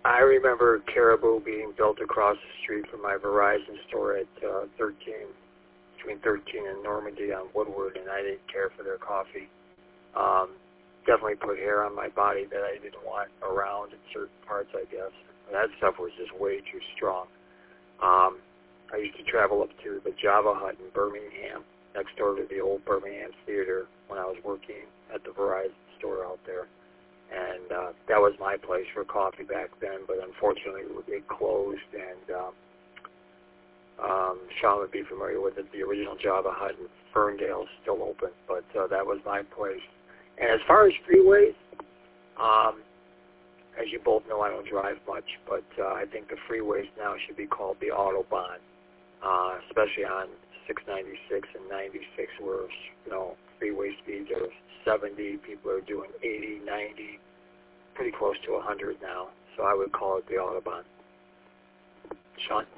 I remember Caribou being built across the street from my Verizon store at 13, between 13 and Normandy on Woodward, and I didn't care for their coffee. Definitely put hair on my body that I didn't want around in certain parts, I guess. That stuff was just way too strong. I used to travel up to the Java Hut in Birmingham, next door to the old Birmingham Theater, when I was working at the Verizon store out there. And that was my place for coffee back then, but unfortunately it closed, and Sean would be familiar with it. The original Java Hut in Ferndale is still open, but that was my place. And as far as freeways, as you both know, I don't drive much, but I think the freeways now should be called the Autobahn, especially on 696 and 96, where, you know, freeway speeds are 70, people are doing 80, 90, pretty close to 100 now. So I would call it the Autobahn. Sean?